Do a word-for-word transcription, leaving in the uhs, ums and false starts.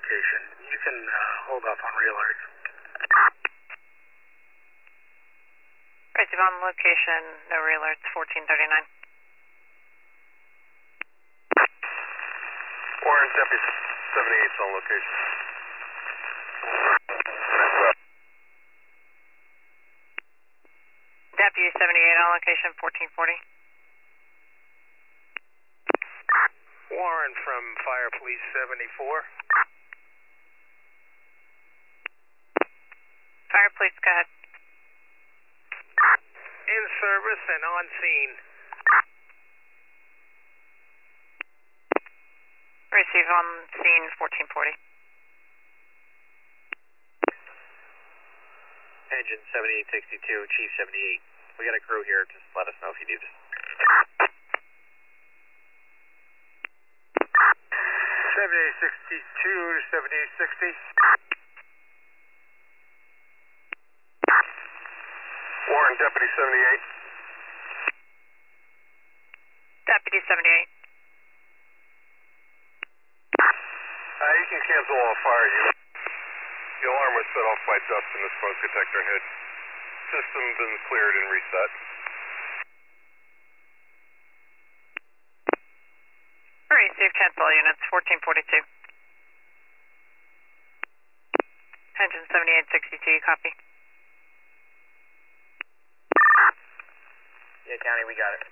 location. You can uh, hold off on re-alerts. Receive on location, no re-alerts, fourteen thirty-nine. Warren, Deputy seventy-eight's on location. Deputy seventy-eight on location, fourteen forty. Warren from Fire Police seventy-four. Fire Police, go ahead. In service and on scene. Receive on scene, fourteen forty. Engine seventy-eight sixty-two, Chief seventy-eight. We got a crew here, just let us know if you need us. seventy-eight sixty-two to seventy-eight sixty. Warren, Deputy seventy-eight. Deputy seventy-eight. Uh, you can cancel all fire units. The alarm was set off by dust in the smoke detector head. System been cleared and reset. Receive cancel all units, fourteen forty-two. Engine seventy-eight sixty-two, copy. Yeah, County, we got it.